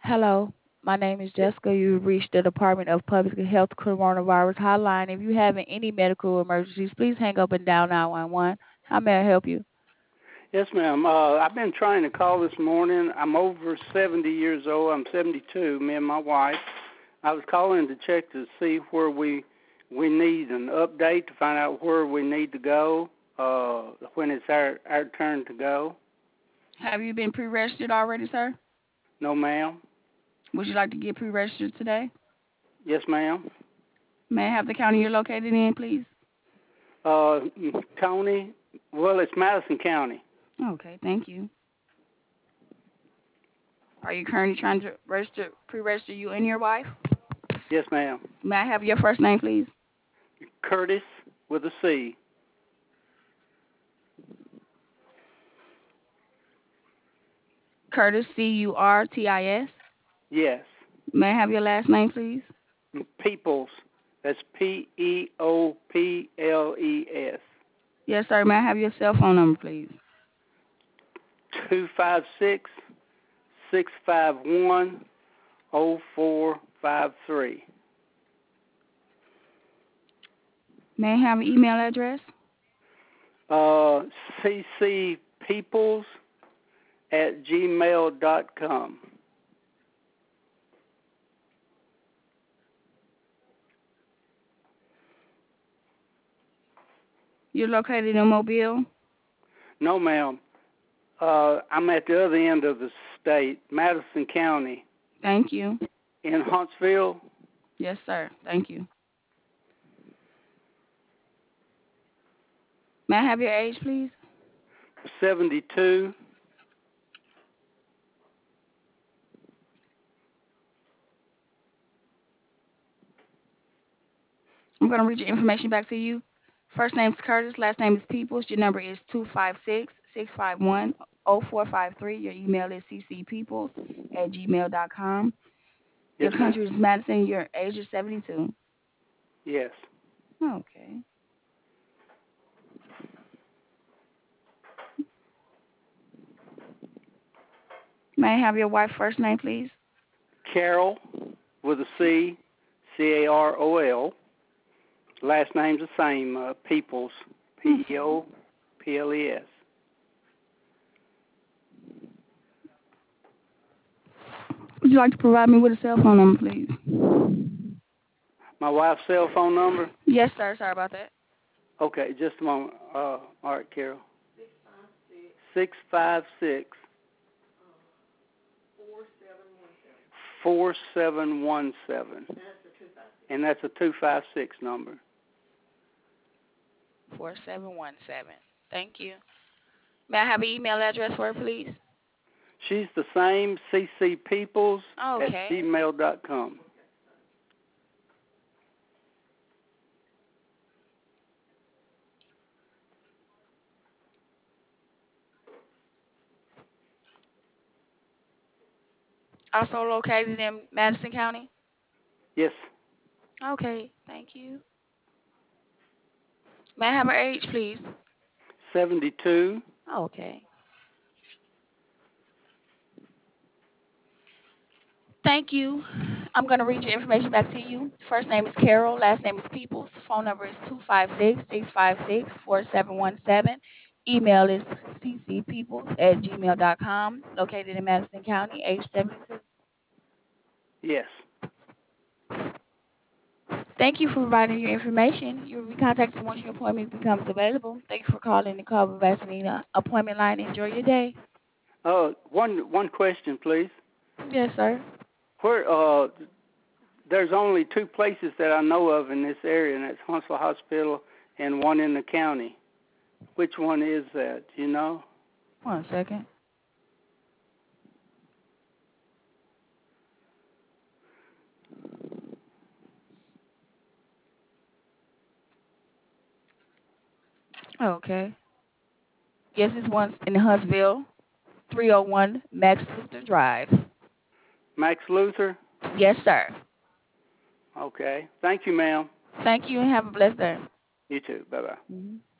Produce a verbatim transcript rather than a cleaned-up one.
Hello, my name is Yes, Jessica. You reached the Department of Public Health Coronavirus Hotline. If you have any medical emergencies, please hang up and dial nine one one. How may I help you? yes, ma'am. Uh, I've been trying to call this morning. I'm over seventy years old. I'm seventy-two. Me and my wife. I was calling to check to see where we we need an update to find out where we need to go uh, when it's our our turn to go. Have you been pre-registered already, sir? No, ma'am. Would you like to get pre-registered today? Yes, ma'am. May I have the county you're located in, please? Uh, Tony. Well, it's Madison County. Okay, thank you. Are you currently trying to register, pre-register you and your wife? Yes, ma'am. May I have your first name, please? Curtis with a C. Curtis, C U R T I S. Yes. May I have your last name, please? Peoples. That's P E O P L E S. Yes, sir. May I have your cell phone number, please? Two five six six five one zero four five three. May I have an email address? Uh, ccpeoples at gmail dot com. You're located in Mobile? No, ma'am. Uh, I'm at the other end of the state, Madison County, Thank you. in Huntsville. Yes, sir. Thank you. May I have your age, please? seventy-two. I'm going to read your information back to you. First name is Curtis. Last name is Peoples. Your number is two five six, six five one, zero four five three. Your email is ccpeoples at gmail dot com. Yes, Your ma'am. country is Madison. Your age is seventy-two. Yes. Okay. May I have your wife's first name, please? Carol with a C, C A R O L. Last name's the same, uh, Peoples, P E Okay. O P L E S. Would you like to provide me with a cell phone number, please? My wife's cell phone number? Yes, sir. Sorry about that. Okay, just a moment. Uh, all right, Carol. Six five six four seven one seven, and that's a two five six number. four seven one seven. Thank you. May I have an email address for her, please? She's the same, ccpeoples at Okay. gmail dot com. Also located in Madison County? Yes, Okay. Thank you. May I have her age, please? seventy-two. Okay. Thank you. I'm going to read your information back to you. First name is Carol. Last name is Peoples. Phone number is two five six, six five six, four seven one seven. Email is ccpeoples at gmail dot com. Located in Madison County, age seventy-two. Yes. Thank you for providing your information. You will be contacted once your appointment becomes available. Thank you for calling the Carver Vaccine appointment line. Enjoy your day. Uh, one one question, please. Yes, sir. Where uh, there's only two places that I know of in this area, and that's Huntsville Hospital and one in the county. Which one is that? Do you know? One second. Okay. Yes, it's one in Huntsville, three oh one Max Luther Drive. Max Luther? Yes, sir. Okay. Thank you, ma'am. Thank you and have a blessed day. You too. Bye-bye. Mhm.